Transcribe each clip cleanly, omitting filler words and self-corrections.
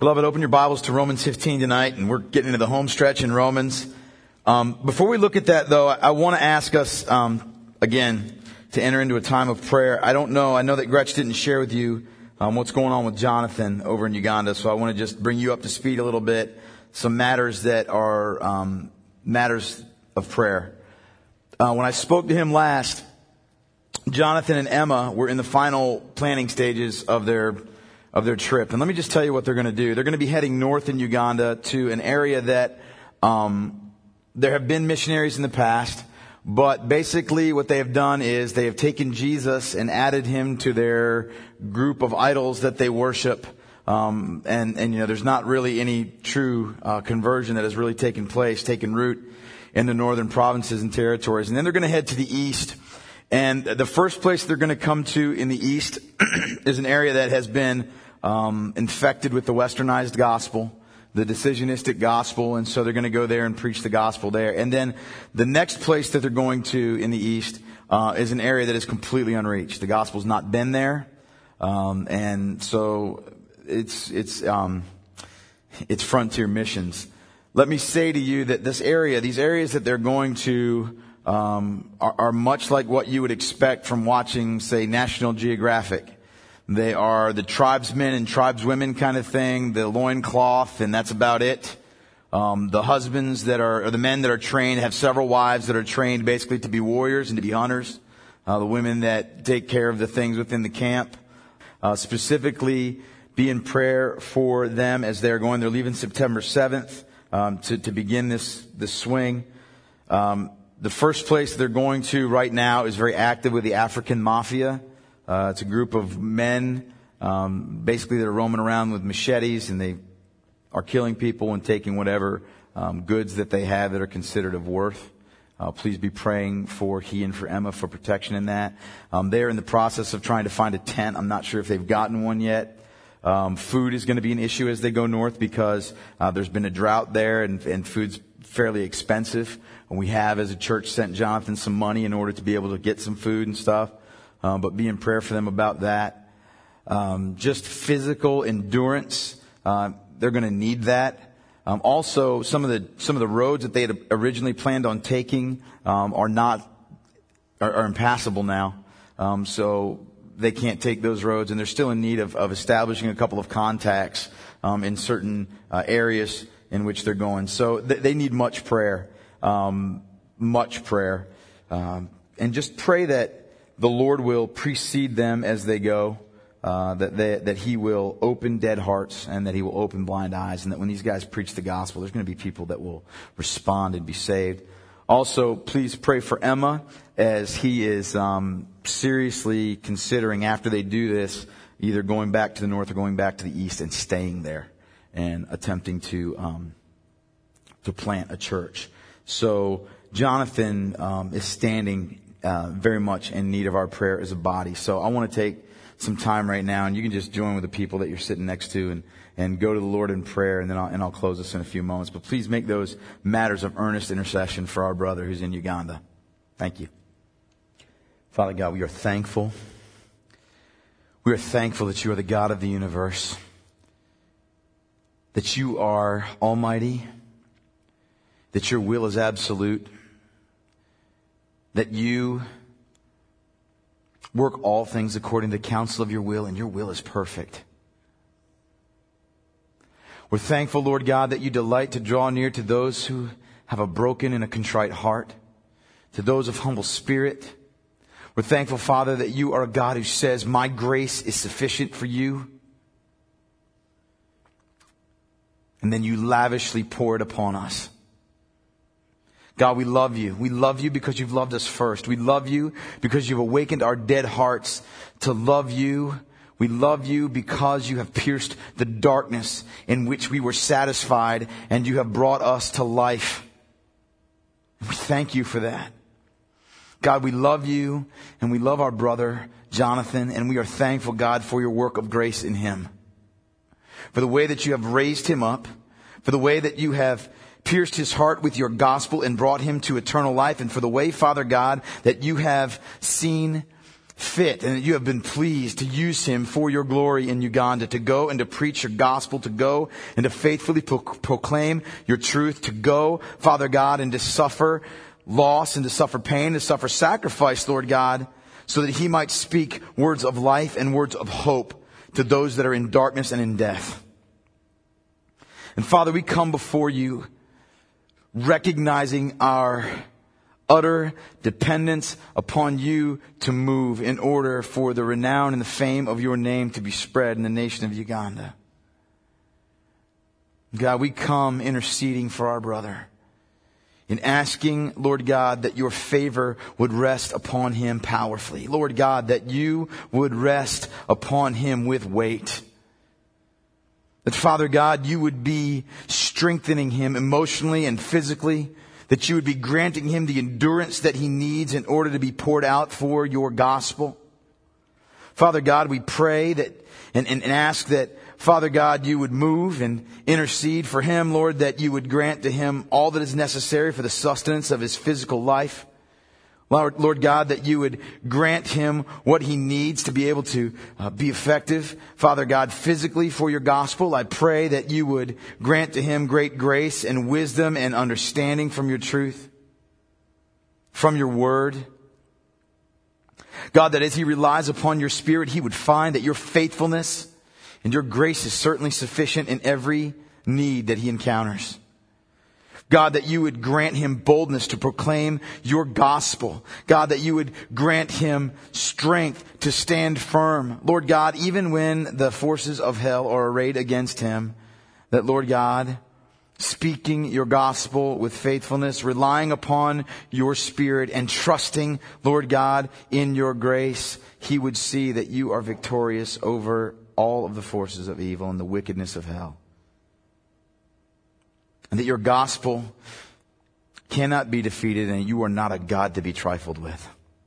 Beloved, open your Bibles to Romans 15 tonight, and we're getting into the home stretch in Romans. Before we look at that, though, I want to ask us, again, to enter into a time of prayer. I know that Gretch didn't share with you what's going on with Jonathan over in Uganda, so I want to just bring you up to speed a little bit. Some matters that are matters of prayer. When I spoke to him last, Jonathan and Emma were in the final planning stages of their trip. And let me just tell you what they're going to do. They're going to be heading north in Uganda to an area that there have been missionaries in the past, but basically what they have done is they have taken Jesus and added him to their group of idols that they worship. And there's not really any true conversion that has really taken root in the northern provinces and territories. And then they're going to head to the east. And the first place they're going to come to in the east is an area that has been infected with the westernized gospel, the decisionistic gospel, and so they're going to go there and preach the gospel there. And then the next place that they're going to in the east is an area that is completely unreached. The gospel's not been there, and so it's frontier missions. Let me say to you that these areas that they're going to are much like what you would expect from watching, say, National Geographic. They are the tribesmen and tribeswomen kind of thing, the loincloth, and that's about it. The husbands or the men that are trained have several wives that are trained basically to be warriors and to be hunters. The women that take care of the things within the camp. Specifically, be in prayer for them as they're going. They're leaving September 7th to begin this swing. The first place they're going to right now is very active with the African Mafia. It's a group of men, basically that are roaming around with machetes, and they are killing people and taking whatever goods that they have that are considered of worth. Please be praying for he and for Emma for protection in that. They're in the process of trying to find a tent. I'm not sure if they've gotten one yet. Food is going to be an issue as they go north because there's been a drought there and food's fairly expensive. And we have, as a church, sent Jonathan some money in order to be able to get some food and stuff. But be in prayer for them about that. Just physical endurance. They're going to need that. Also, some of the roads that they had originally planned on taking are impassable now. So they can't take those roads, and they're still in need of establishing a couple of contacts in certain areas in which they're going. So they need much prayer, and just pray that the Lord will precede them as they go, that He will open dead hearts and that He will open blind eyes, and that when these guys preach the gospel, there's going to be people that will respond and be saved. Also, please pray for Emma as he is seriously considering, after they do this, either going back to the north or going back to the east and staying there and attempting to plant a church. So Jonathan is standing very much in need of our prayer as a body. So I want to take some time right now, and you can just join with the people that you're sitting next to and go to the Lord in prayer, and then I'll close this in a few moments. But please make those matters of earnest intercession for our brother who's in Uganda. Thank you. Father God, we are thankful. We are thankful that you are the God of the universe, that you are almighty, that your will is absolute, that you work all things according to the counsel of your will, and your will is perfect. We're thankful, Lord God, that you delight to draw near to those who have a broken and a contrite heart, to those of humble spirit. We're thankful, Father, that you are a God who says, my grace is sufficient for you. And then you lavishly pour it upon us. God, we love you. We love you because you've loved us first. We love you because you've awakened our dead hearts to love you. We love you because you have pierced the darkness in which we were satisfied, and you have brought us to life. We thank you for that. God, we love you, and we love our brother, Jonathan, and we are thankful, God, for your work of grace in him. For the way that you have raised him up, for the way that you have pierced his heart with your gospel and brought him to eternal life, and for the way, Father God, that you have seen fit and that you have been pleased to use him for your glory in Uganda, to go and to preach your gospel, to go and to faithfully proclaim your truth, to go, Father God, and to suffer loss and to suffer pain, to suffer sacrifice, Lord God, so that he might speak words of life and words of hope to those that are in darkness and in death. And Father, we come before you recognizing our utter dependence upon you to move in order for the renown and the fame of your name to be spread in the nation of Uganda. God, we come interceding for our brother in asking, Lord God, that your favor would rest upon him powerfully. Lord God, that you would rest upon him with weight. That, Father God, you would be strengthening him emotionally and physically. That you would be granting him the endurance that he needs in order to be poured out for your gospel. Father God, we pray that and ask that, Father God, you would move and intercede for him, Lord, that you would grant to him all that is necessary for the sustenance of his physical life. Lord God, that you would grant him what he needs to be able to be effective. Father God, physically for your gospel, I pray that you would grant to him great grace and wisdom and understanding from your truth, from your word. God, that as he relies upon your Spirit, he would find that your faithfulness and your grace is certainly sufficient in every need that he encounters. God, that you would grant him boldness to proclaim your gospel. God, that you would grant him strength to stand firm. Lord God, even when the forces of hell are arrayed against him, that, Lord God, speaking your gospel with faithfulness, relying upon your Spirit and trusting, Lord God, in your grace, he would see that you are victorious over all of the forces of evil and the wickedness of hell. And that your gospel cannot be defeated and you are not a God to be trifled with.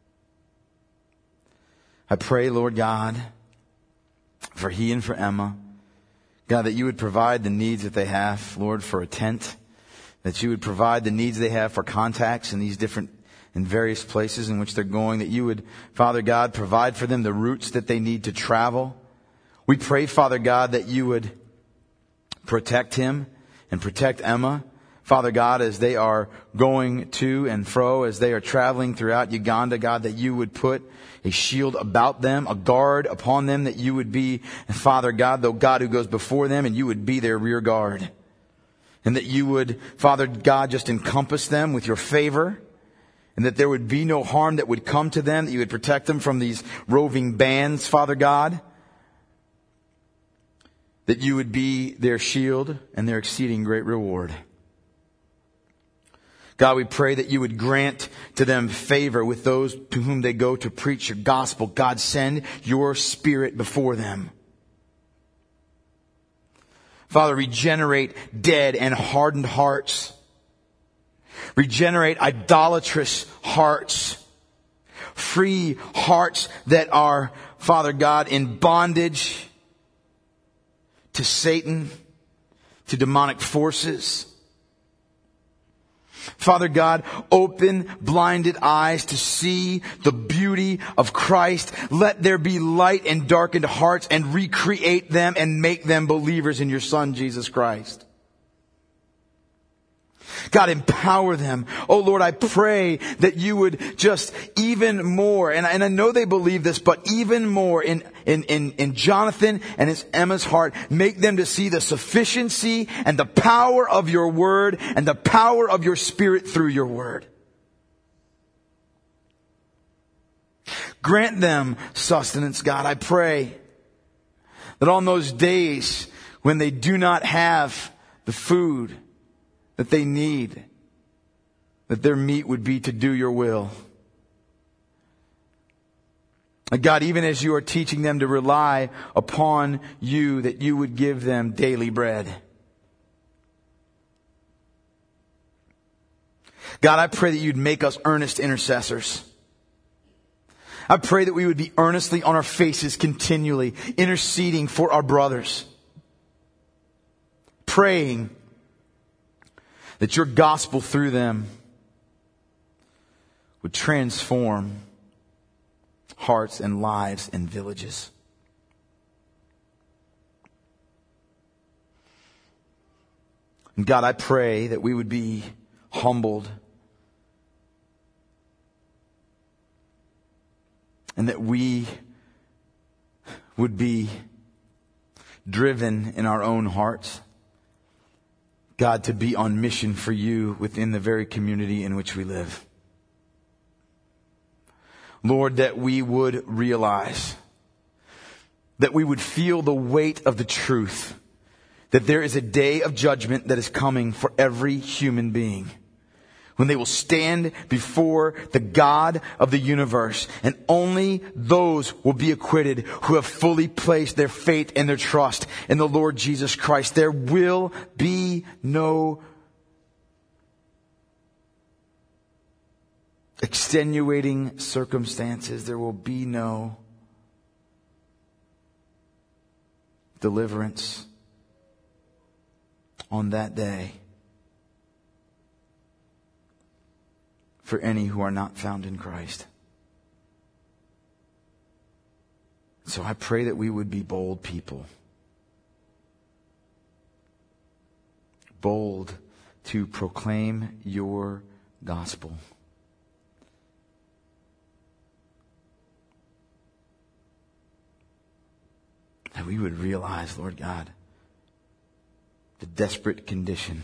I pray, Lord God, for he and for Emma, God, that you would provide the needs that they have, Lord, for a tent, that you would provide the needs they have for contacts in these different and various places in which they're going, that you would, Father God, provide for them the routes that they need to travel. We pray, Father God, that you would protect him and protect Emma, Father God, as they are going to and fro, as they are traveling throughout Uganda, God, that you would put a shield about them, a guard upon them, that you would be, Father God, the God who goes before them, and you would be their rear guard. And that you would, Father God, just encompass them with your favor, and that there would be no harm that would come to them, that you would protect them from these roving bands, Father God. That you would be their shield and their exceeding great reward. God, we pray that you would grant to them favor with those to whom they go to preach your gospel. God, send your Spirit before them. Father, regenerate dead and hardened hearts. Regenerate idolatrous hearts. Free hearts that are, Father God, in bondage to Satan, to demonic forces. Father God, open blinded eyes to see the beauty of Christ. Let there be light in darkened hearts and recreate them and make them believers in your Son, Jesus Christ. God, empower them. Oh Lord, I pray that you would just even more, and I know they believe this, but even more in Jonathan and his Emma's heart, make them to see the sufficiency and the power of your word and the power of your Spirit through your word. Grant them sustenance, God. I pray that on those days when they do not have the food that they need, that their meat would be to do your will. God, even as you are teaching them to rely upon you, that you would give them daily bread. God, I pray that you'd make us earnest intercessors. I pray that we would be earnestly on our faces continually, interceding for our brothers. Praying that your gospel through them would transform hearts and lives and villages. And God, I pray that we would be humbled and that we would be driven in our own hearts, God, to be on mission for you within the very community in which we live. Lord, that we would realize, that we would feel the weight of the truth, that there is a day of judgment that is coming for every human being, when they will stand before the God of the universe, and only those will be acquitted who have fully placed their faith and their trust in the Lord Jesus Christ. There will be no extenuating circumstances. There will be no deliverance on that day for any who are not found in Christ. So I pray that we would be bold people. Bold to proclaim your gospel. That we would realize, Lord God, the desperate condition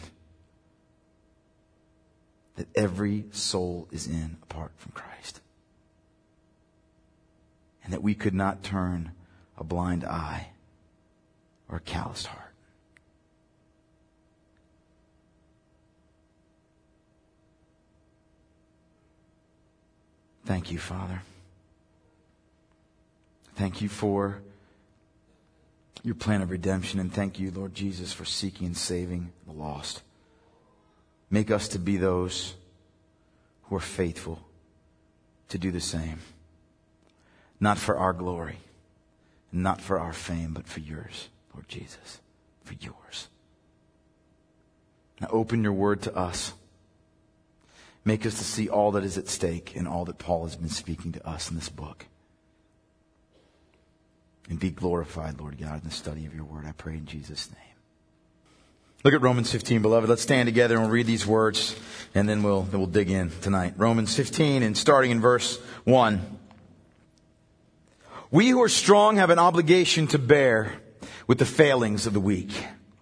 that every soul is in apart from Christ. And that we could not turn a blind eye or a calloused heart. Thank you, Father. Thank you for your plan of redemption, and thank you, Lord Jesus, for seeking and saving the lost. Make us to be those who are faithful to do the same. Not for our glory, not for our fame, but for yours, Lord Jesus, for yours. Now open your word to us. Make us to see all that is at stake in all that Paul has been speaking to us in this book. And be glorified, Lord God, in the study of your word. I pray in Jesus' name. Look at Romans 15, beloved. Let's stand together and we'll read these words, and then we'll dig in tonight. Romans 15, and starting in verse 1. We who are strong have an obligation to bear with the failings of the weak,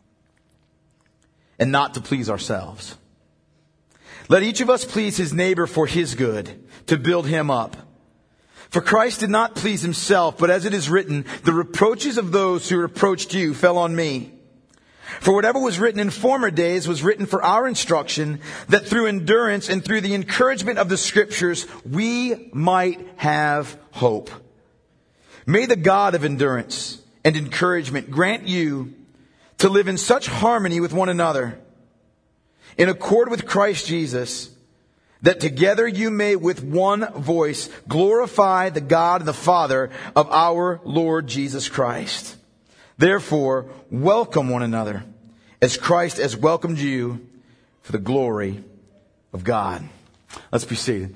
and not to please ourselves. Let each of us please his neighbor for his good, to build him up. For Christ did not please himself, but as it is written, the reproaches of those who reproached you fell on me. For whatever was written in former days was written for our instruction, that through endurance and through the encouragement of the Scriptures we might have hope. May the God of endurance and encouragement grant you to live in such harmony with one another, in accord with Christ Jesus, that together you may with one voice glorify the God and the Father of our Lord Jesus Christ. Therefore, welcome one another, as Christ has welcomed you, for the glory of God. Let's be seated.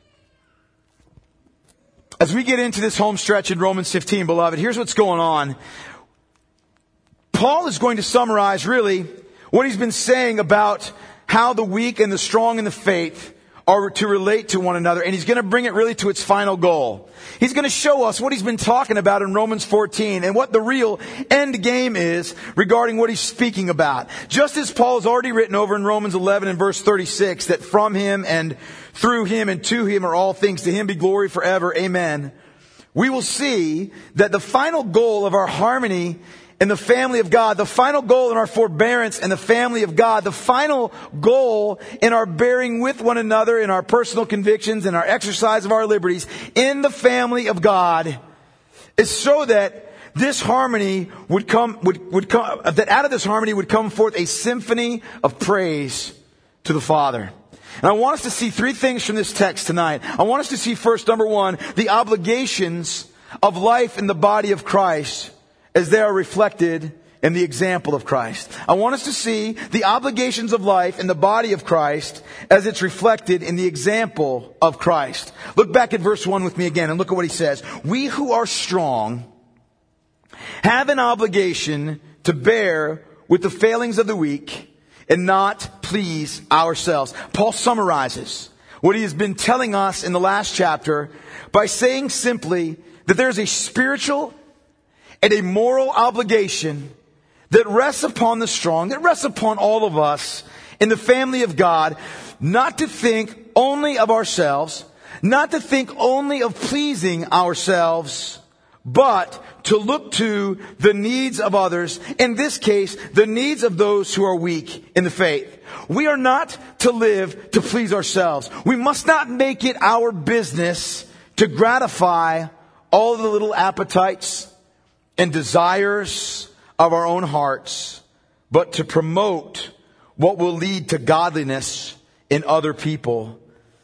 As we get into this home stretch in Romans 15, beloved, here's what's going on. Paul is going to summarize really what he's been saying about how the weak and the strong in the faith are to relate to one another. And he's going to bring it really to its final goal. He's going to show us what he's been talking about in Romans 14 and what the real end game is regarding what he's speaking about. Just as Paul has already written over in Romans 11 and verse 36 that from him and through him and to him are all things. To him be glory forever. Amen. We will see that the final goal of our harmony in the family of God, the final goal in our forbearance in the family of God, the final goal in our bearing with one another, in our personal convictions, in our exercise of our liberties, in the family of God, is so that this harmony would come, that out of this harmony would come forth a symphony of praise to the Father. And I want us to see three things from this text tonight. I want us to see first, number one, the obligations of life in the body of Christ as they are reflected in the example of Christ. I want us to see the obligations of life in the body of Christ as it's reflected in the example of Christ. Look back at verse 1 with me again and look at what he says. We who are strong have an obligation to bear with the failings of the weak and not please ourselves. Paul summarizes what he has been telling us in the last chapter by saying simply that there's a spiritual and a moral obligation that rests upon the strong, that rests upon all of us in the family of God, not to think only of ourselves, not to think only of pleasing ourselves, but to look to the needs of others. In this case, the needs of those who are weak in the faith. We are not to live to please ourselves. We must not make it our business to gratify all the little appetites and desires of our own hearts, but to promote what will lead to godliness in other people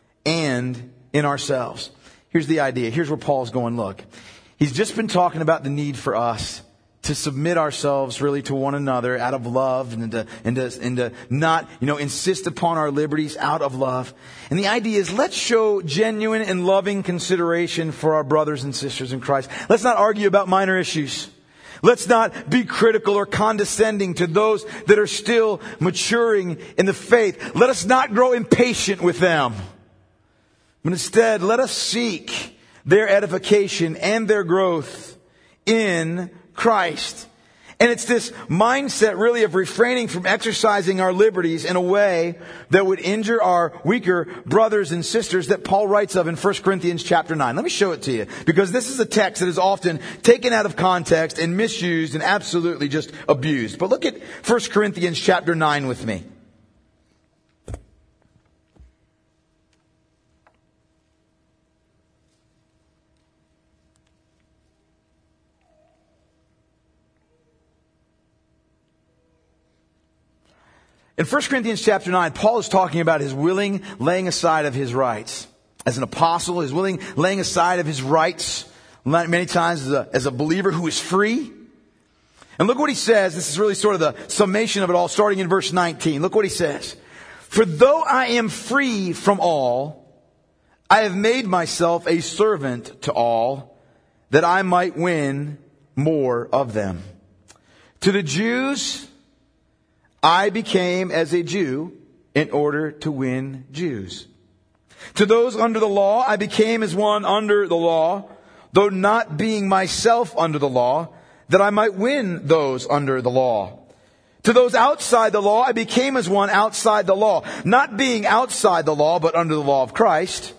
and in ourselves. Here's the idea. Here's where Paul's going. Look, he's just been talking about the need for us to submit ourselves really to one another out of love and to not, insist upon our liberties out of love. And the idea is, let's show genuine and loving consideration for our brothers and sisters in Christ. Let's not argue about minor issues. Let's not be critical or condescending to those that are still maturing in the faith. Let us not grow impatient with them. But instead, let us seek their edification and their growth in Christ. And it's this mindset really of refraining from exercising our liberties in a way that would injure our weaker brothers and sisters that Paul writes of in 1 Corinthians chapter 9. Let me show it to you, because this is a text that is often taken out of context and misused and absolutely just abused. But look at 1 Corinthians chapter 9 with me. In 1 Corinthians chapter 9, Paul is talking about his willing laying aside of his rights. As an apostle, his willing laying aside of his rights, many times as a believer who is free. And look what he says. This is really sort of the summation of it all, starting in verse 19. Look what he says. For though I am free from all, I have made myself a servant to all, that I might win more of them. To the Jews, I became as a Jew in order to win Jews. To those under the law, I became as one under the law, though not being myself under the law, that I might win those under the law. To those outside the law, I became as one outside the law, not being outside the law, but under the law of Christ,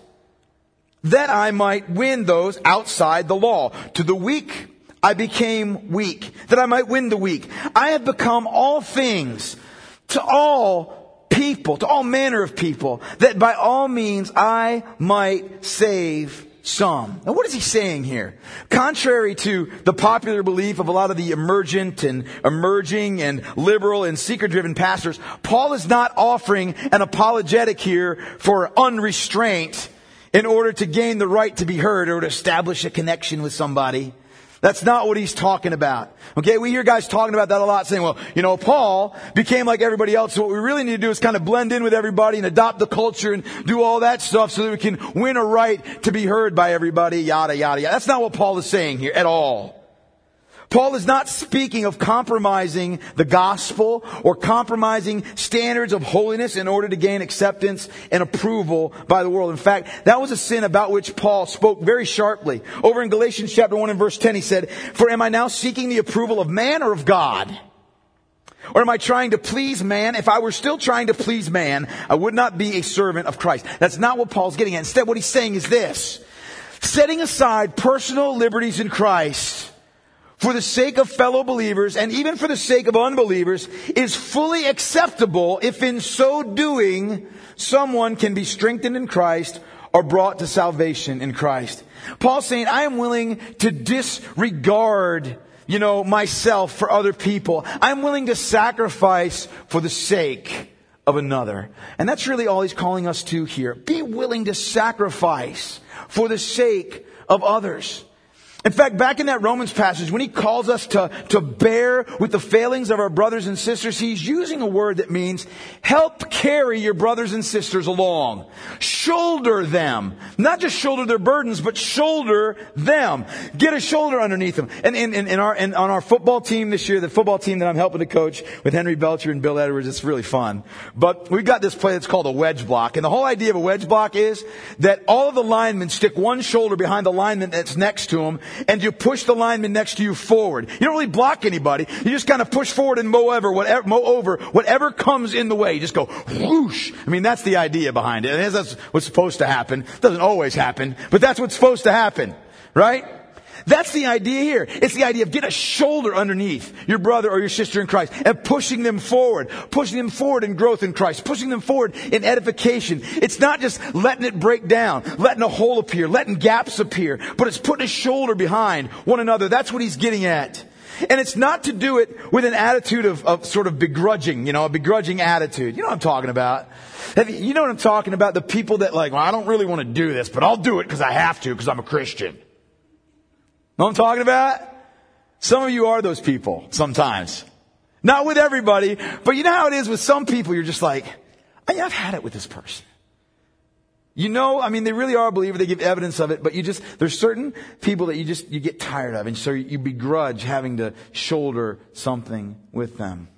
that I might win those outside the law. To the weak, I became weak, that I might win the weak. I have become all things to all people, to all manner of people, that by all means I might save some. Now what is he saying here? Contrary to the popular belief of a lot of the emergent and emerging and liberal and seeker-driven pastors, Paul is not offering an apologetic here for unrestraint in order to gain the right to be heard or to establish a connection with somebody. That's not what he's talking about. Okay, we hear guys talking about that a lot, saying, well, Paul became like everybody else, so what we really need to do is kind of blend in with everybody and adopt the culture and do all that stuff so that we can win a right to be heard by everybody, yada, yada, yada. That's not what Paul is saying here at all. Paul is not speaking of compromising the gospel or compromising standards of holiness in order to gain acceptance and approval by the world. In fact, that was a sin about which Paul spoke very sharply. Over in Galatians chapter 1 and verse 10, he said, "For am I now seeking the approval of man or of God? Or am I trying to please man? If I were still trying to please man, I would not be a servant of Christ." That's not what Paul's getting at. Instead, what he's saying is this: setting aside personal liberties in Christ for the sake of fellow believers and even for the sake of unbelievers is fully acceptable if in so doing someone can be strengthened in Christ or brought to salvation in Christ. Paul's saying, I am willing to disregard, myself for other people. I'm willing to sacrifice for the sake of another. And that's really all he's calling us to here. Be willing to sacrifice for the sake of others. In fact, back in that Romans passage, when he calls us to bear with the failings of our brothers and sisters, he's using a word that means help carry your brothers and sisters along. Shoulder them. Not just shoulder their burdens, but shoulder them. Get a shoulder underneath them. And on our football team this year, the football team that I'm helping to coach with Henry Belcher and Bill Edwards, it's really fun. But we've got this play that's called a wedge block. And the whole idea of a wedge block is that all of the linemen stick one shoulder behind the lineman that's next to them, and you push the lineman next to you forward. You don't really block anybody. You just kind of push forward and mow over whatever comes in the way. You just go whoosh. I mean, that's the idea behind it. And that's what's supposed to happen. It doesn't always happen, but that's what's supposed to happen, right? That's the idea here. It's the idea of get a shoulder underneath your brother or your sister in Christ and pushing them forward in growth in Christ, pushing them forward in edification. It's not just letting it break down, letting a hole appear, letting gaps appear, but it's putting a shoulder behind one another. That's what he's getting at. And it's not to do it with an attitude of sort of begrudging, a begrudging attitude. You know what I'm talking about? You know what I'm talking about? The people that well, I don't really want to do this, but I'll do it because I have to because I'm a Christian. Know what I'm talking about? Some of you are those people sometimes. Not with everybody, but you know how it is with some people. You're just like, I've had it with this person. They really are a believer. They give evidence of it, but there's certain people that you get tired of. And so you begrudge having to shoulder something with them.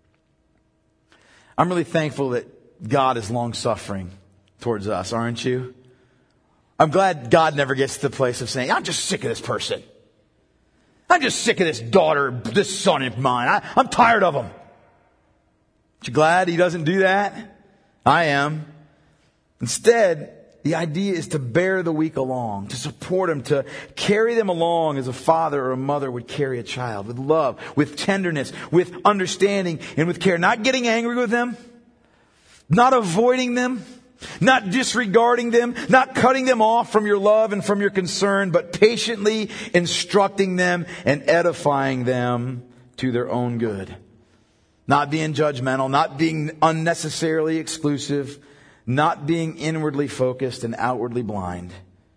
I'm really thankful that God is long suffering towards us, aren't you? I'm glad God never gets to the place of saying, I'm just sick of this person. I'm just sick of this daughter, this son of mine. I'm tired of him. Aren't you glad he doesn't do that? I am. Instead, the idea is to bear the weak along, to support them, to carry them along as a father or a mother would carry a child, with love, with tenderness, with understanding, and with care. Not getting angry with them, not avoiding them, not disregarding them, not cutting them off from your love and from your concern, but patiently instructing them and edifying them to their own good. Not being judgmental, not being unnecessarily exclusive, not being inwardly focused and outwardly blind.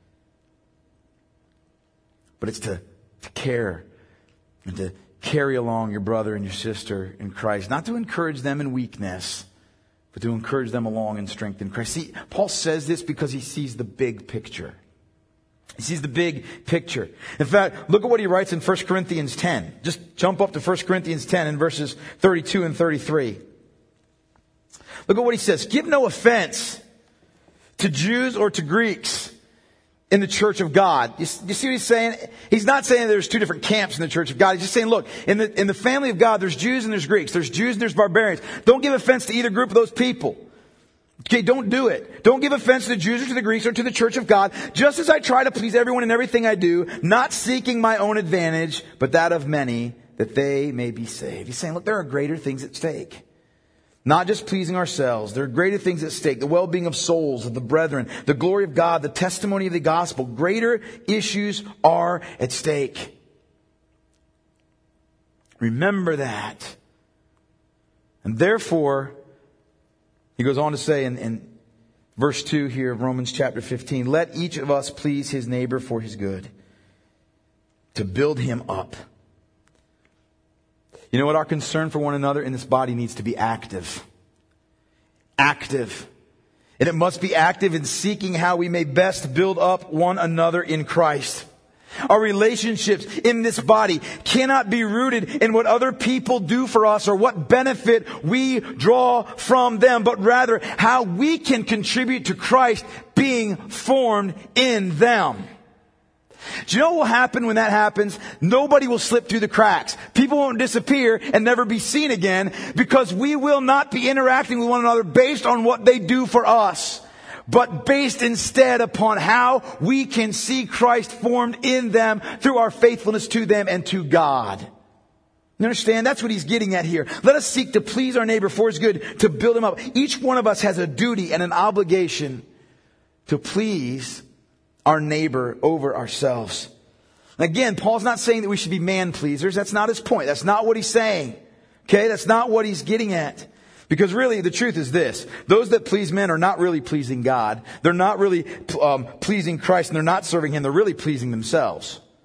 But it's to care and to carry along your brother and your sister in Christ. Not to encourage them in weakness, but to encourage them along in strength in Christ. See, Paul says this because he sees the big picture. He sees the big picture. In fact, look at what he writes in 1 Corinthians 10. Just jump up to 1 Corinthians 10 in verses 32 and 33. Look at what he says. Give no offense to Jews or to Greeks in the church of God. You see what he's saying? He's not saying there's two different camps in the church of God. He's just saying, look, in the family of God, there's Jews and there's Greeks. There's Jews and there's barbarians. Don't give offense to either group of those people. Okay, don't do it. Don't give offense to the Jews or to the Greeks or to the church of God, just as I try to please everyone in everything I do, not seeking my own advantage, but that of many, that they may be saved. He's saying, look, there are greater things at stake. Not just pleasing ourselves. There are greater things at stake. The well-being of souls, of the brethren, the glory of God, the testimony of the gospel. Greater issues are at stake. Remember that. And therefore, he goes on to say in verse 2 here of Romans chapter 15, let each of us please his neighbor for his good, to build him up. You know what? Our concern for one another in this body needs to be active. Active. And it must be active in seeking how we may best build up one another in Christ. Our relationships in this body cannot be rooted in what other people do for us or what benefit we draw from them, but rather how we can contribute to Christ being formed in them. Do you know what will happen when that happens? Nobody will slip through the cracks. People won't disappear and never be seen again because we will not be interacting with one another based on what they do for us, but based instead upon how we can see Christ formed in them through our faithfulness to them and to God. You understand? That's what he's getting at here. Let us seek to please our neighbor for his good, to build him up. Each one of us has a duty and an obligation to please our neighbor over ourselves. Again, Paul's not saying that we should be man pleasers. That's not his point. That's not what he's saying. Okay? That's not what he's getting at. Because really, the truth is this. Those that please men are not really pleasing God. They're not really pleasing Christ, and they're not serving him. They're really pleasing themselves.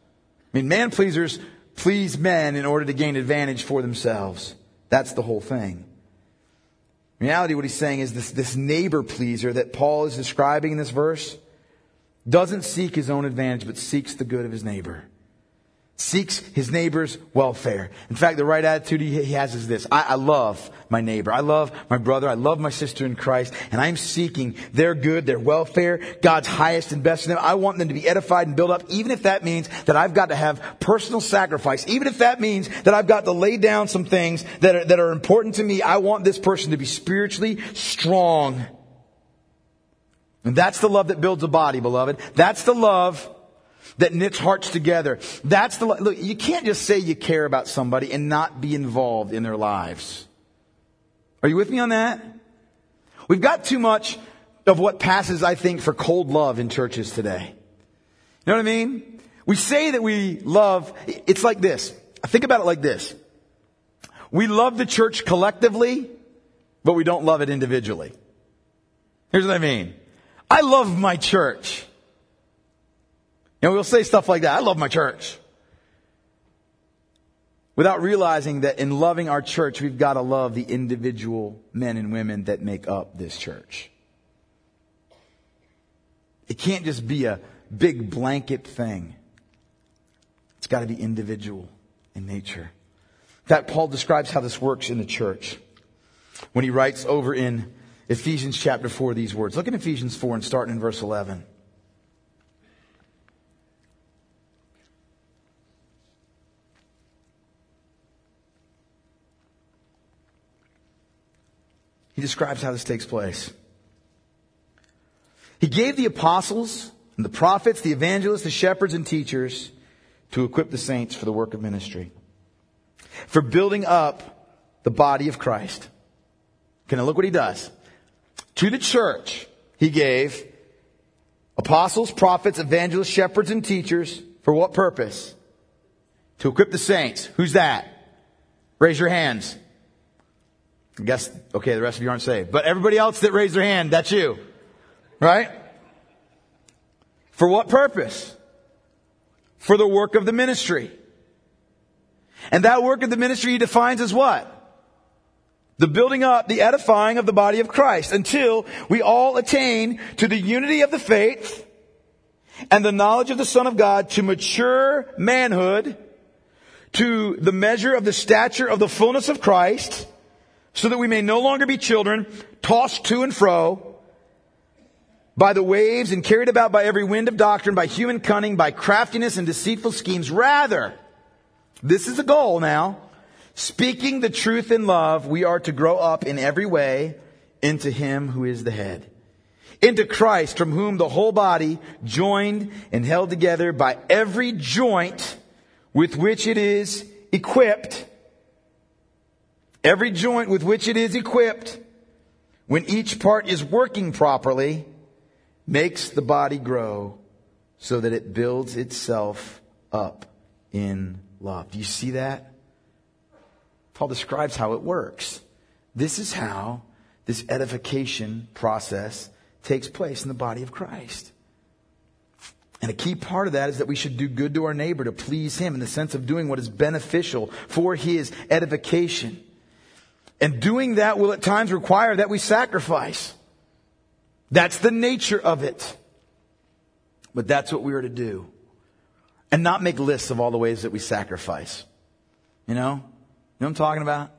I mean, man pleasers please men in order to gain advantage for themselves. That's the whole thing. In reality, what he's saying is this neighbor pleaser that Paul is describing in this verse doesn't seek his own advantage, but seeks the good of his neighbor. Seeks his neighbor's welfare. In fact, the right attitude he has is this. I love my neighbor. I love my brother. I love my sister in Christ. And I'm seeking their good, their welfare, God's highest and best in them. I want them to be edified and built up, even if that means that I've got to have personal sacrifice. Even if that means that I've got to lay down some things that are important to me. I want this person to be spiritually strong. And that's the love that builds a body, beloved. That's the love that knits hearts together. That's the look. You can't just say you care about somebody and not be involved in their lives. Are you with me on that? We've got too much of what passes, I think, for cold love in churches today. You know what I mean? We say that we love. It's like this. Think about it like this. We love the church collectively, but we don't love it individually. Here's what I mean. I love my church. You know, we'll say stuff like that. I love my church. Without realizing that in loving our church, we've got to love the individual men and women that make up this church. It can't just be a big blanket thing. It's got to be individual in nature. In fact, Paul describes how this works in the church when he writes over in Ephesians chapter 4 these words. Look at Ephesians 4 and starting in verse 11. He describes how this takes place. He gave the apostles and the prophets, the evangelists, the shepherds and teachers to equip the saints for the work of ministry, for building up the body of Christ. Okay, now look what he does. To the church, he gave apostles, prophets, evangelists, shepherds and teachers. For what purpose? To equip the saints. Who's that? Raise your hands. I guess, okay, the rest of you aren't saved. But everybody else that raised their hand, that's you. Right? For what purpose? For the work of the ministry. And that work of the ministry he defines as what? The building up, the edifying of the body of Christ, until we all attain to the unity of the faith and the knowledge of the Son of God, to mature manhood, to the measure of the stature of the fullness of Christ, so that we may no longer be children, tossed to and fro by the waves and carried about by every wind of doctrine, by human cunning, by craftiness and deceitful schemes. Rather, this is the goal now, speaking the truth in love, we are to grow up in every way into Him who is the head, into Christ, from whom the whole body, joined and held together by every joint with which it is equipped, every joint with which it is equipped, when each part is working properly, makes the body grow so that it builds itself up in love. Do you see that? Paul describes how it works. This is how this edification process takes place in the body of Christ. And a key part of that is that we should do good to our neighbor to please him in the sense of doing what is beneficial for his edification. And doing that will at times require that we sacrifice. That's the nature of it. But that's what we are to do. And not make lists of all the ways that we sacrifice. You know what I'm talking about?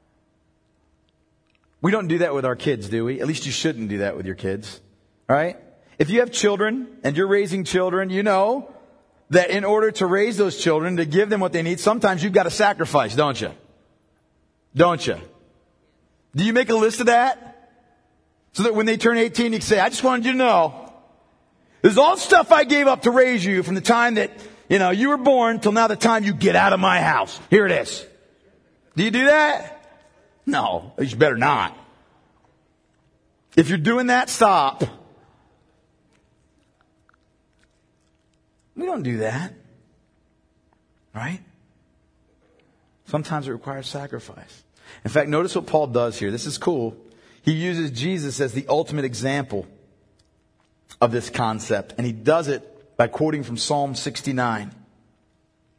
We don't do that with our kids, do we? At least you shouldn't do that with your kids. Right? If you have children and you're raising children, you know that in order to raise those children, to give them what they need, sometimes you've got to sacrifice, don't you? Don't you? Do you make a list of that? So that when they turn 18, you can say, I just wanted you to know, this is all stuff I gave up to raise you from the time that, you were born till now the time you get out of my house. Here it is. Do you do that? No, you better not. If you're doing that, stop. We don't do that. Right? Sometimes it requires sacrifice. In fact, notice what Paul does here. This is cool. He uses Jesus as the ultimate example of this concept. And he does it by quoting from Psalm 69.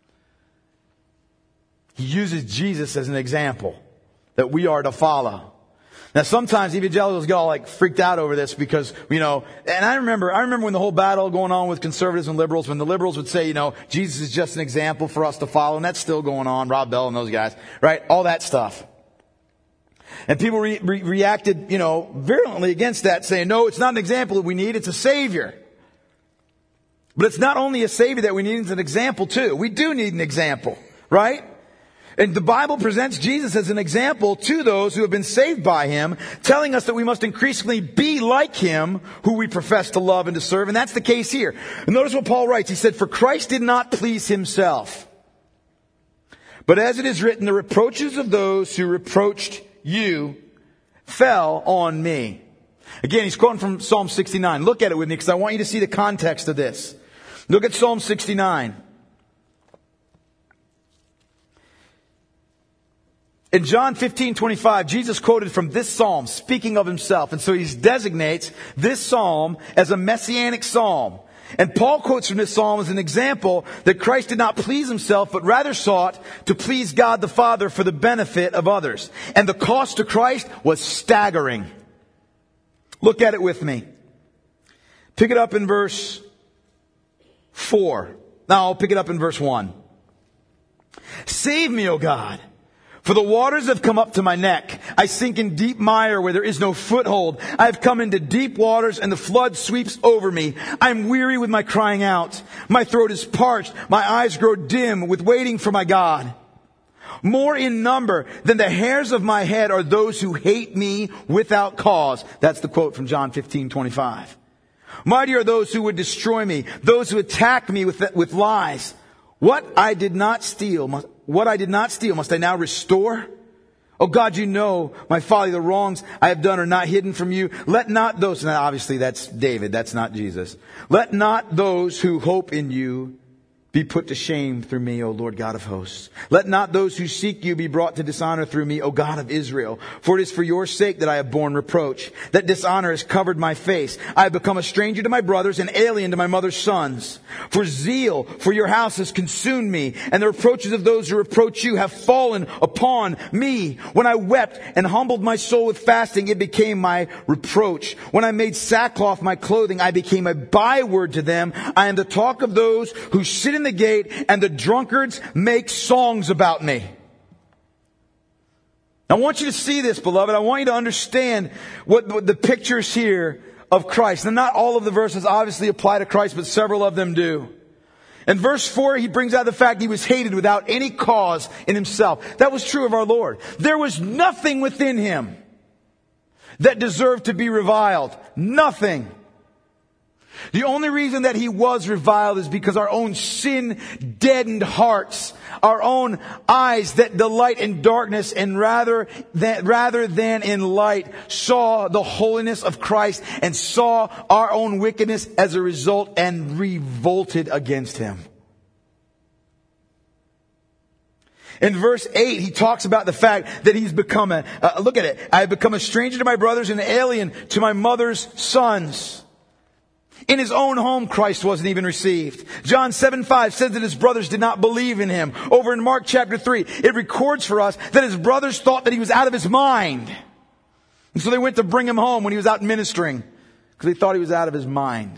He uses Jesus as an example that we are to follow. Now sometimes evangelicals get all like freaked out over this because, and I remember when the whole battle going on with conservatives and liberals, when the liberals would say, Jesus is just an example for us to follow, and that's still going on, Rob Bell and those guys, right? All that stuff. And people reacted, virulently against that, saying, no, it's not an example that we need, it's a Savior. But it's not only a Savior that we need, it's an example too. We do need an example, right? And the Bible presents Jesus as an example to those who have been saved by Him, telling us that we must increasingly be like Him, who we profess to love and to serve. And that's the case here. And notice what Paul writes. He said, for Christ did not please Himself. But as it is written, the reproaches of those who reproached you fell on me. Again, he's quoting from Psalm 69. Look at it with me because I want you to see the context of this. Look at Psalm 69. In John 15:25, Jesus quoted from this psalm, speaking of himself. And so he designates this psalm as a messianic psalm. And Paul quotes from this psalm as an example that Christ did not please himself, but rather sought to please God the Father for the benefit of others. And the cost to Christ was staggering. Look at it with me. Pick it up in verse 4. Now I'll pick it up in verse 1. Save me, O God. For the waters have come up to my neck. I sink in deep mire where there is no foothold. I have come into deep waters and the flood sweeps over me. I am weary with my crying out. My throat is parched. My eyes grow dim with waiting for my God. More in number than the hairs of my head are those who hate me without cause. That's the quote from John 15:25. Mighty are those who would destroy me, those who attack me with lies. What I did not steal, must I now restore? Oh God, you know my folly, the wrongs I have done are not hidden from you. Let not those, and obviously that's David, that's not Jesus. Let not those who hope in you be put to shame through me, O Lord God of hosts. Let not those who seek you be brought to dishonor through me, O God of Israel. For it is for your sake that I have borne reproach, that dishonor has covered my face. I have become a stranger to my brothers, and alien to my mother's sons. For zeal for your house has consumed me, and the reproaches of those who reproach you have fallen upon me. When I wept and humbled my soul with fasting, it became my reproach. When I made sackcloth my clothing, I became a byword to them. I am the talk of those who sit in the gate, and the drunkards make songs about me. I want you to see this, beloved. I want you to understand what the pictures here of Christ. And not all of the verses obviously apply to Christ, but several of them do. In verse 4, he brings out the fact he was hated without any cause in himself. That was true of our Lord. There was nothing within him that deserved to be reviled. Nothing. The only reason that he was reviled is because our own sin deadened hearts, our own eyes that delight in darkness and rather than in light saw the holiness of Christ and saw our own wickedness as a result and revolted against him. In verse 8, he talks about the fact that he's become look at it, I have become a stranger to my brothers and an alien to my mother's sons. In his own home, Christ wasn't even received. John 7:5 says that his brothers did not believe in him. Over in Mark chapter 3, it records for us that his brothers thought that he was out of his mind. And so they went to bring him home when he was out ministering because they thought he was out of his mind.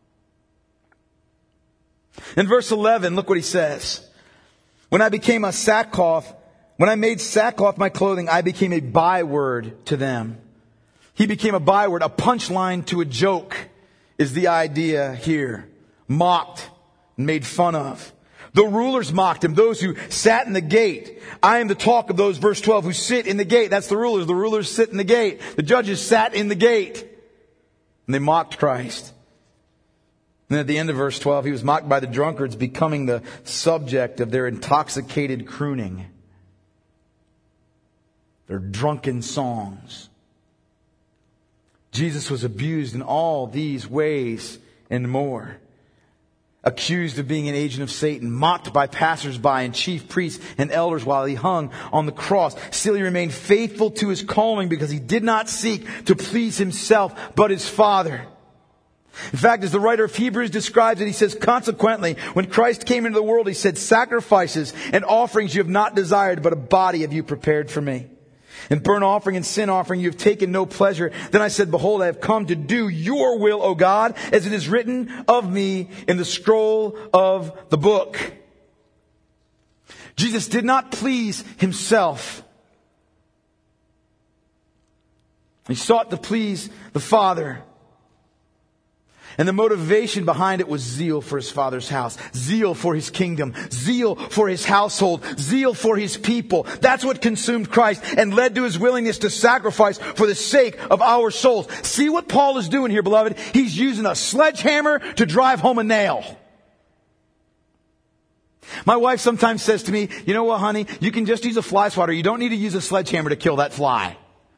In verse 11, look what he says. When I made sackcloth my clothing, I became a byword to them. He became a byword, a punchline to a joke. Is the idea here. Mocked and made fun of. The rulers mocked him, those who sat in the gate. I am the talk of those, verse 12, who sit in the gate. That's the rulers. The rulers sit in the gate. The judges sat in the gate. And they mocked Christ. And at the end of verse 12, he was mocked by the drunkards, becoming the subject of their intoxicated crooning. Their drunken songs. Jesus was abused in all these ways and more. Accused of being an agent of Satan, mocked by passersby and chief priests and elders while he hung on the cross. Still he remained faithful to his calling because he did not seek to please himself but his Father. In fact, as the writer of Hebrews describes it, he says, consequently, when Christ came into the world, he said, sacrifices and offerings you have not desired, but a body have you prepared for me. And burnt offering and sin offering you have taken no pleasure. Then I said, behold, I have come to do your will, O God, as it is written of me in the scroll of the book. Jesus did not please himself. He sought to please the Father. And the motivation behind it was zeal for his Father's house, zeal for his kingdom, zeal for his household, zeal for his people. That's what consumed Christ and led to his willingness to sacrifice for the sake of our souls. See what Paul is doing here, beloved? He's using a sledgehammer to drive home a nail. My wife sometimes says to me, you know what, honey? You can just use a fly swatter. You don't need to use a sledgehammer to kill that fly.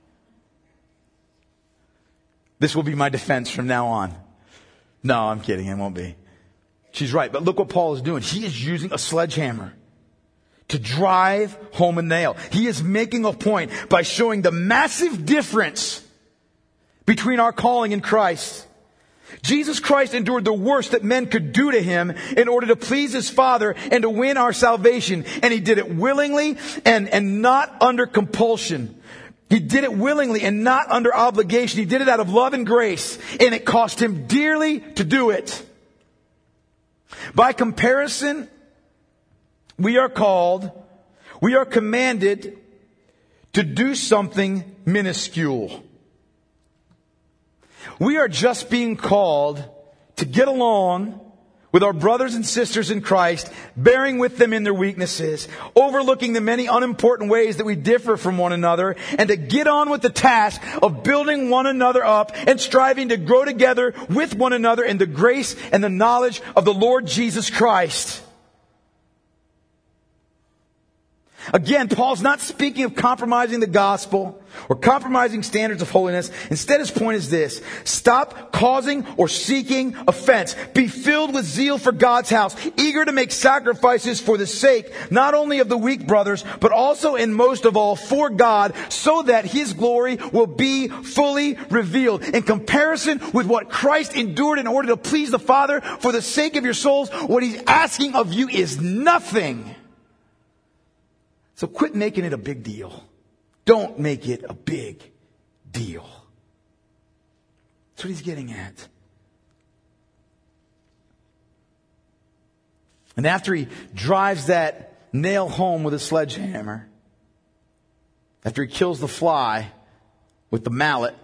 This will be my defense from now on. No, I'm kidding. It won't be. She's right. But look what Paul is doing. He is using a sledgehammer to drive home a nail. He is making a point by showing the massive difference between our calling in Christ. Jesus Christ endured the worst that men could do to him in order to please his Father and to win our salvation. And he did it willingly and not under compulsion. He did it willingly and not under obligation. He did it out of love and grace, and it cost him dearly to do it. By comparison, we are commanded to do something minuscule. We are just being called to get along with our brothers and sisters in Christ, bearing with them in their weaknesses, overlooking the many unimportant ways that we differ from one another, and to get on with the task of building one another up and striving to grow together with one another in the grace and the knowledge of the Lord Jesus Christ. Again, Paul's not speaking of compromising the gospel or compromising standards of holiness. Instead, his point is this: stop causing or seeking offense. Be filled with zeal for God's house, eager to make sacrifices for the sake not only of the weak brothers, but also and most of all for God, so that his glory will be fully revealed. In comparison with what Christ endured in order to please the Father for the sake of your souls, what he's asking of you is nothing. So quit making it a big deal. Don't make it a big deal. That's what he's getting at. And after he drives that nail home with a sledgehammer, after he kills the fly with the mallet,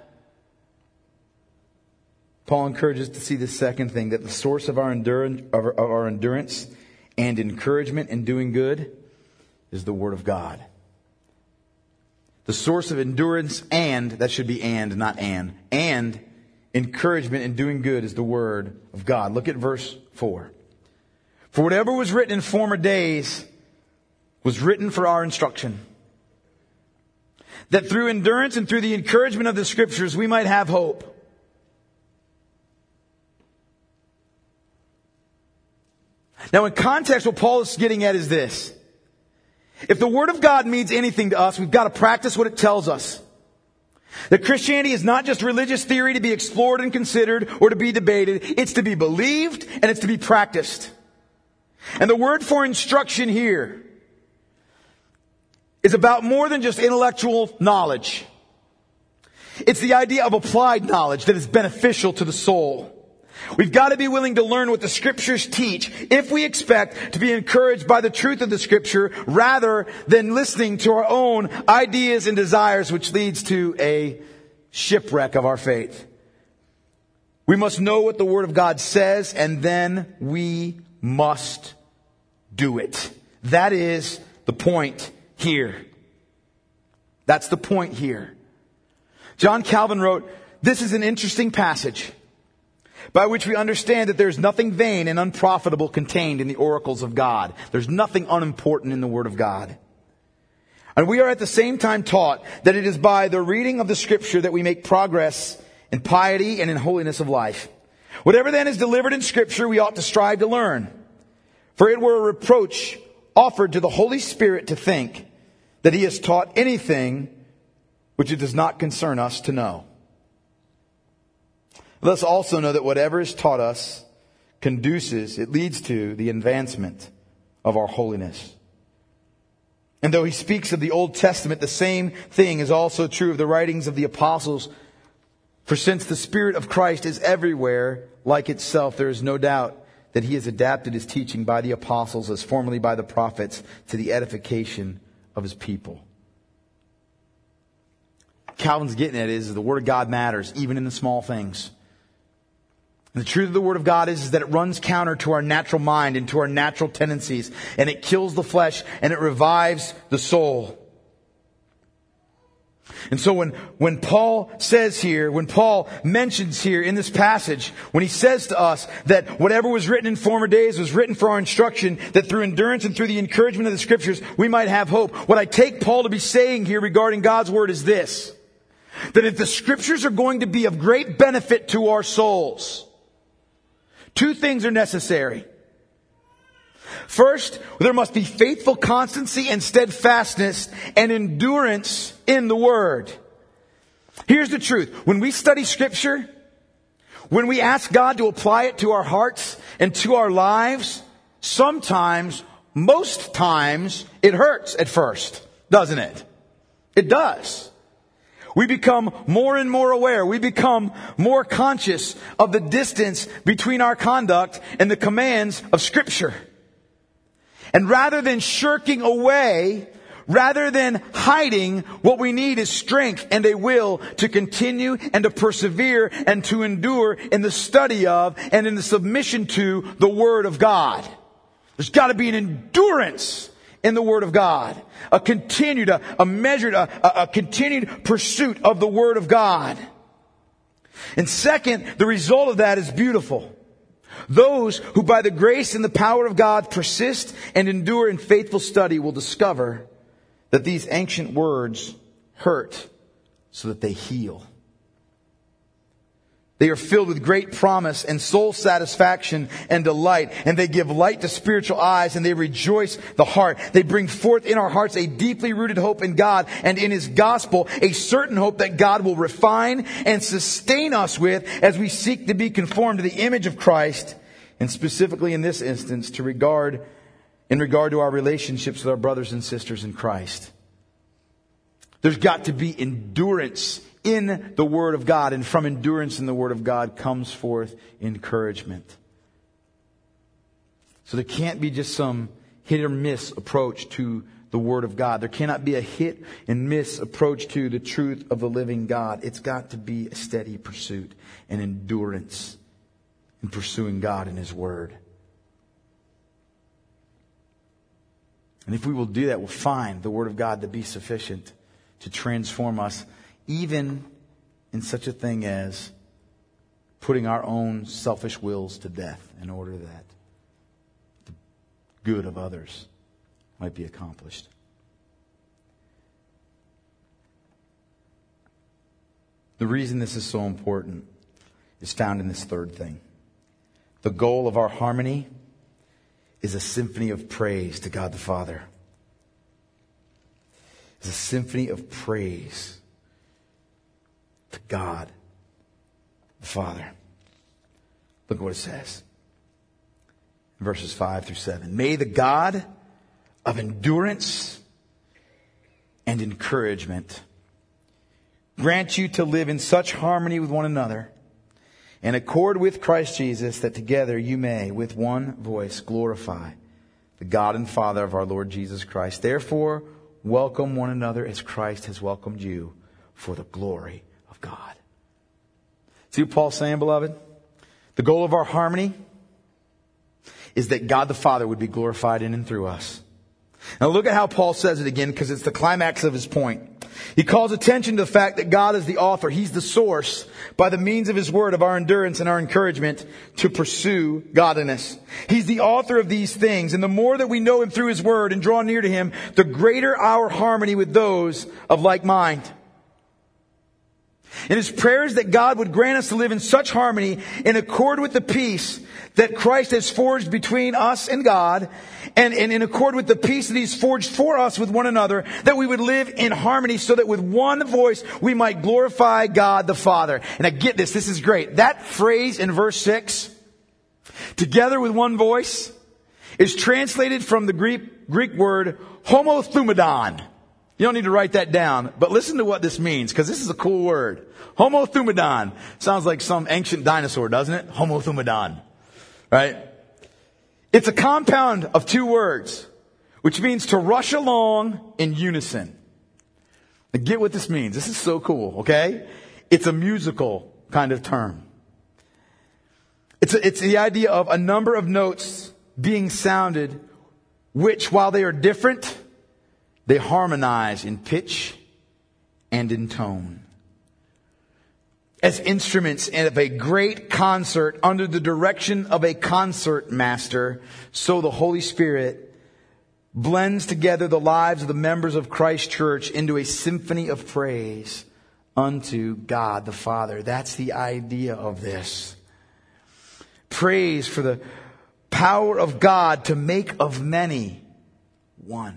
Paul encourages us to see the second thing, that the source of our endurance and encouragement in doing good is the Word of God. The source of endurance that should be not and encouragement in doing good is the Word of God. Look at verse 4. For whatever was written in former days was written for our instruction, that through endurance and through the encouragement of the Scriptures we might have hope. Now in context, what Paul is getting at is this: if the Word of God means anything to us, we've got to practice what it tells us. That Christianity is not just religious theory to be explored and considered or to be debated. It's to be believed and it's to be practiced. And the word for instruction here is about more than just intellectual knowledge. It's the idea of applied knowledge that is beneficial to the soul. We've got to be willing to learn what the Scriptures teach if we expect to be encouraged by the truth of the Scripture rather than listening to our own ideas and desires, which leads to a shipwreck of our faith. We must know what the Word of God says, and then we must do it. That is the point here. That's the point here. John Calvin wrote, "This is an interesting passage, by which we understand that there's nothing vain and unprofitable contained in the oracles of God." There's nothing unimportant in the Word of God. And we are at the same time taught that it is by the reading of the Scripture that we make progress in piety and in holiness of life. Whatever then is delivered in Scripture, we ought to strive to learn. For it were a reproach offered to the Holy Spirit to think that He has taught anything which it does not concern us to know. Let us also know that whatever is taught us it leads to the advancement of our holiness. And though he speaks of the Old Testament, the same thing is also true of the writings of the apostles. For since the Spirit of Christ is everywhere, like itself, there is no doubt that he has adapted his teaching by the apostles as formerly by the prophets to the edification of his people. Calvin's getting at is the Word of God matters, even in the small things. And the truth of the Word of God is that it runs counter to our natural mind and to our natural tendencies. And it kills the flesh and it revives the soul. And so when Paul mentions here in this passage, when he says to us that whatever was written in former days was written for our instruction, that through endurance and through the encouragement of the Scriptures, we might have hope. What I take Paul to be saying here regarding God's Word is this: that if the Scriptures are going to be of great benefit to our souls, two things are necessary. First, there must be faithful constancy and steadfastness and endurance in the Word. Here's the truth. When we study Scripture, when we ask God to apply it to our hearts and to our lives, sometimes, most times, it hurts at first, doesn't it? It does. We become more and more aware. We become more conscious of the distance between our conduct and the commands of Scripture. And rather than shirking away, rather than hiding, what we need is strength and a will to continue and to persevere and to endure in the study of and in the submission to the Word of God. There's got to be an endurance in the Word of God. A continued pursuit of the Word of God. And second, the result of that is beautiful. Those who by the grace and the power of God persist and endure in faithful study will discover that these ancient words hurt so that they heal. They are filled with great promise and soul satisfaction and delight. And they give light to spiritual eyes and they rejoice the heart. They bring forth in our hearts a deeply rooted hope in God and in His gospel, a certain hope that God will refine and sustain us with as we seek to be conformed to the image of Christ. And specifically in this instance, in regard to our relationships with our brothers and sisters in Christ. There's got to be endurance in the Word of God, and from endurance in the Word of God comes forth encouragement. So there can't be just some hit or miss approach to the Word of God. There cannot be a hit and miss approach to the truth of the living God. It's got to be a steady pursuit and endurance in pursuing God and His Word. And if we will do that, we'll find the Word of God to be sufficient to transform us, even in such a thing as putting our own selfish wills to death in order that the good of others might be accomplished. The reason this is so important is found in this third thing. The goal of our harmony is a symphony of praise to God the Father. It's a symphony of praise to God the Father. Look at what it says. Verses 5 through 7. May the God of endurance and encouragement grant you to live in such harmony with one another, in accord with Christ Jesus, that together you may, with one voice, glorify the God and Father of our Lord Jesus Christ. Therefore, welcome one another as Christ has welcomed you for the glory of God. See what Paul's saying, beloved? The goal of our harmony is that God the Father would be glorified in and through us. Now look at how Paul says it again, because it's the climax of his point. He calls attention to the fact that God is the author. He's the source, by the means of His Word, of our endurance and our encouragement to pursue godliness. He's the author of these things. And the more that we know Him through His Word and draw near to Him, the greater our harmony with those of like mind. And his prayer is that God would grant us to live in such harmony in accord with the peace that Christ has forged between us and God, and in accord with the peace that he's forged for us with one another, that we would live in harmony so that with one voice we might glorify God the Father. And I get this. This is great. That phrase in verse 6, together with one voice, is translated from the Greek word homothumadon. You don't need to write that down, but listen to what this means, because this is a cool word. Homothumadon. Sounds like some ancient dinosaur, doesn't it? Homothumadon. Right? It's a compound of two words, which means to rush along in unison. Now get what this means. This is so cool, okay? It's a musical kind of term. It's the idea of a number of notes being sounded, which, while they are different, they harmonize in pitch and in tone. As instruments of a great concert under the direction of a concert master, so the Holy Spirit blends together the lives of the members of Christ Church into a symphony of praise unto God the Father. That's the idea of this. Praise for the power of God to make of many one.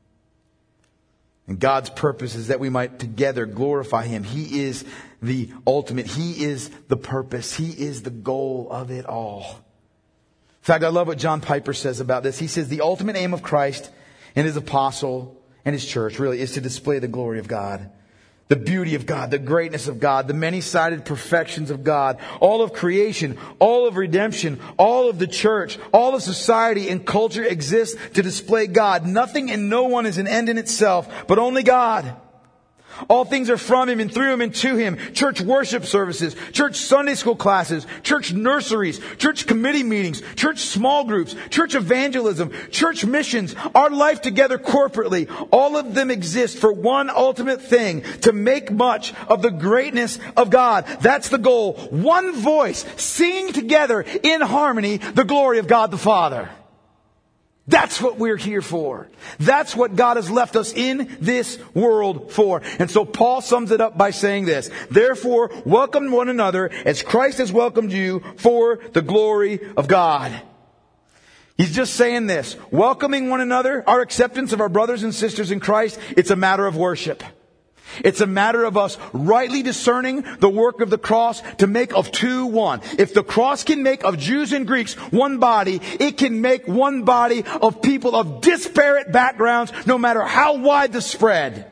And God's purpose is that we might together glorify Him. He is the ultimate. He is the purpose. He is the goal of it all. In fact, I love what John Piper says about this. He says the ultimate aim of Christ and His apostle and His church really is to display the glory of God, the beauty of God, the greatness of God, the many-sided perfections of God, all of creation, all of redemption, all of the church, all of society and culture exists to display God. Nothing and no one is an end in itself, but only God. All things are from Him and through Him and to Him. Church worship services, church Sunday school classes, church nurseries, church committee meetings, church small groups, church evangelism, church missions, our life together corporately. All of them exist for one ultimate thing, to make much of the greatness of God. That's the goal. One voice singing together in harmony the glory of God the Father. That's what we're here for. That's what God has left us in this world for. And so Paul sums it up by saying this: therefore, welcome one another as Christ has welcomed you for the glory of God. He's just saying this. Welcoming one another, our acceptance of our brothers and sisters in Christ, it's a matter of worship. It's a matter of us rightly discerning the work of the cross to make of two one. If the cross can make of Jews and Greeks one body, it can make one body of people of disparate backgrounds, no matter how wide the spread.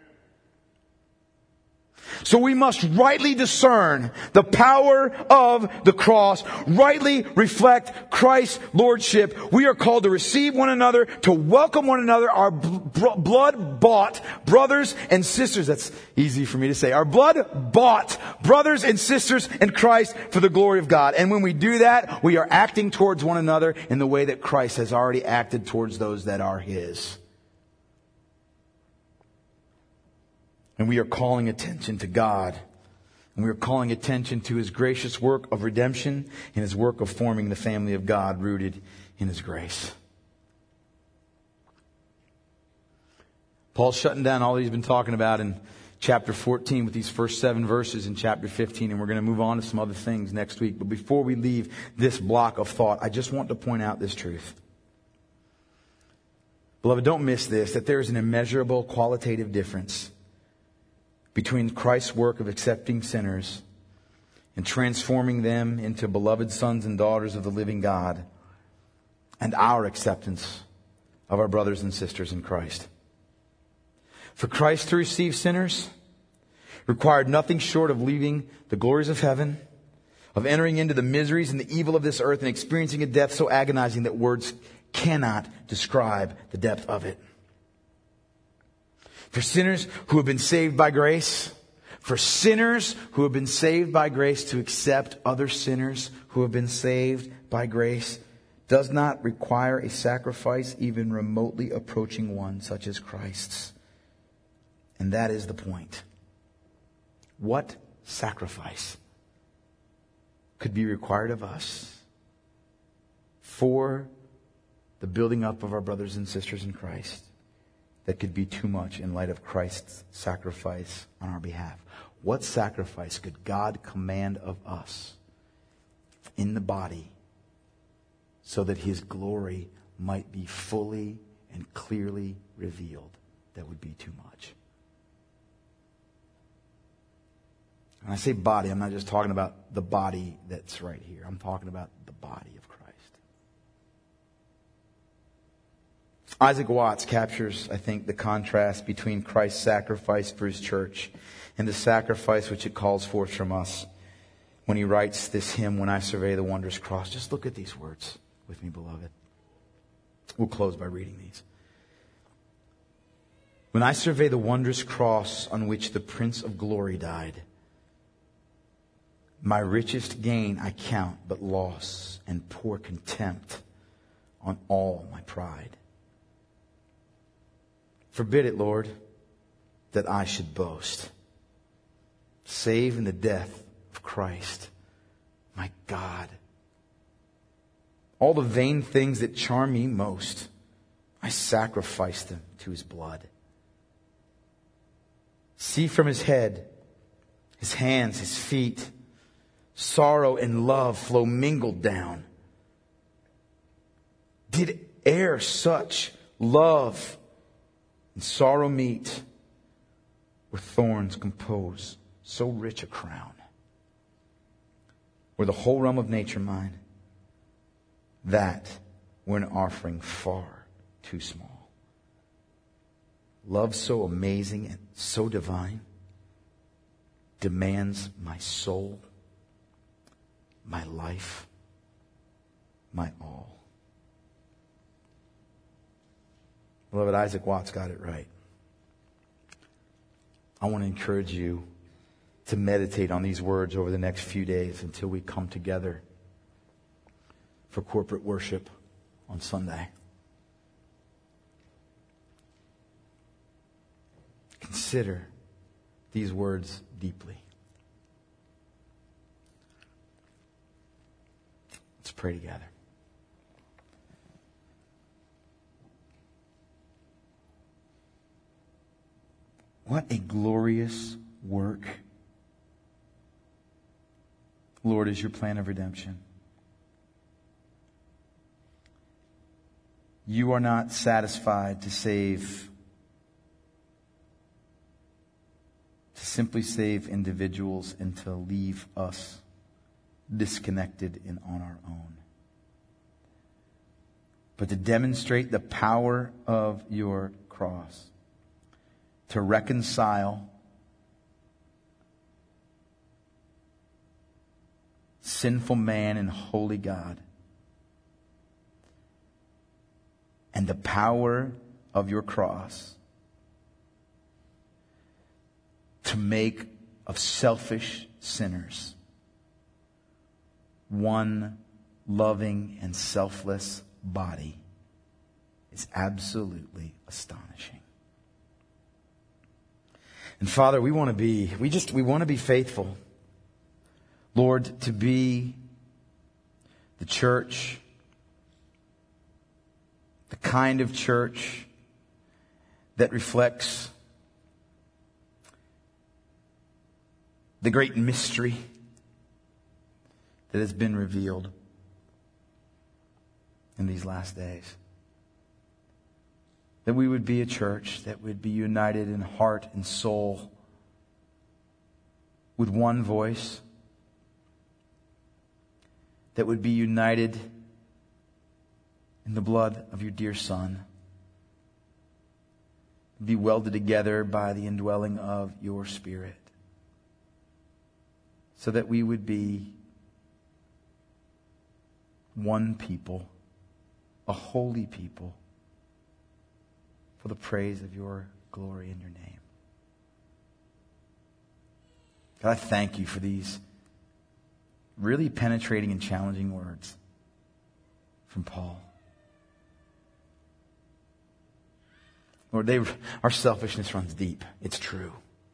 So we must rightly discern the power of the cross, rightly reflect Christ's lordship. We are called to receive one another, to welcome one another, our blood-bought brothers and sisters. That's easy for me to say. Our blood-bought brothers and sisters in Christ for the glory of God. And when we do that, we are acting towards one another in the way that Christ has already acted towards those that are His. And we are calling attention to God. And we are calling attention to His gracious work of redemption and His work of forming the family of God rooted in His grace. Paul's shutting down all he's been talking about in chapter 14 with these first 7 verses in chapter 15. And we're going to move on to some other things next week. But before we leave this block of thought, I just want to point out this truth. Beloved, don't miss this, that there is an immeasurable qualitative difference between Christ's work of accepting sinners and transforming them into beloved sons and daughters of the living God, and our acceptance of our brothers and sisters in Christ. For Christ to receive sinners required nothing short of leaving the glories of heaven, of entering into the miseries and the evil of this earth, and experiencing a death so agonizing that words cannot describe the depth of it. For sinners who have been saved by grace, for sinners who have been saved by grace to accept other sinners who have been saved by grace does not require a sacrifice even remotely approaching one such as Christ's. And that is the point. What sacrifice could be required of us for the building up of our brothers and sisters in Christ that could be too much in light of Christ's sacrifice on our behalf? What sacrifice could God command of us in the body so that his glory might be fully and clearly revealed? That would be too much. When I say body, I'm not just talking about the body that's right here. I'm talking about the body of Christ. Isaac Watts captures, I think, the contrast between Christ's sacrifice for his church and the sacrifice which it calls forth from us when he writes this hymn, When I Survey the Wondrous Cross. Just look at these words with me, beloved. We'll close by reading these. When I survey the wondrous cross on which the Prince of Glory died, my richest gain I count but loss and pour contempt on all my pride. Forbid it, Lord, that I should boast, save in the death of Christ, my God. All the vain things that charm me most, I sacrifice them to his blood. See from his head, his hands, his feet, sorrow and love flow mingled down. Did e'er such love and sorrow meet, where thorns compose so rich a crown? Were the whole realm of nature mine, that were an offering far too small. Love so amazing and so divine demands my soul, my life, my all. Beloved, Isaac Watts got it right. I want to encourage you to meditate on these words over the next few days until we come together for corporate worship on Sunday. Consider these words deeply. Let's pray together. What a glorious work, Lord, is your plan of redemption. You are not satisfied to simply save individuals and to leave us disconnected and on our own, but to demonstrate the power of your cross to reconcile sinful man and holy God, and the power of your cross to make of selfish sinners one loving and selfless body is absolutely astonishing. And Father, we want to be faithful, Lord, to be the church, the kind of church that reflects the great mystery that has been revealed in these last days. That we would be a church that would be united in heart and soul with one voice. That would be united in the blood of your dear Son. Be welded together by the indwelling of your Spirit. So that we would be one people, a holy people, for the praise of your glory and your name. God, I thank you for these really penetrating and challenging words from Paul. Lord, our selfishness runs deep. It's true.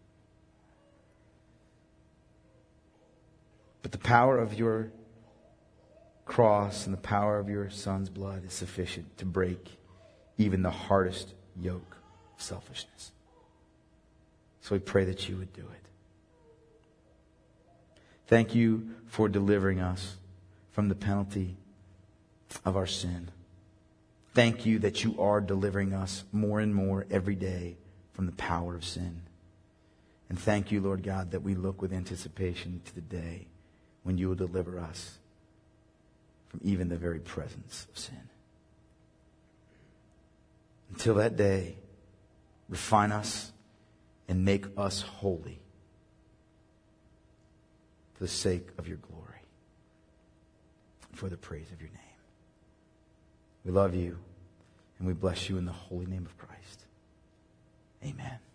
But the power of your cross and the power of your Son's blood is sufficient to break even the hardest yoke of selfishness. So we pray that you would do it. Thank you for delivering us from the penalty of our sin. Thank you that you are delivering us more and more every day from the power of sin. And thank you, Lord God, that we look with anticipation to the day when you will deliver us from even the very presence of sin. Until that day, refine us and make us holy for the sake of your glory and for the praise of your name. We love you and we bless you in the holy name of Christ. Amen.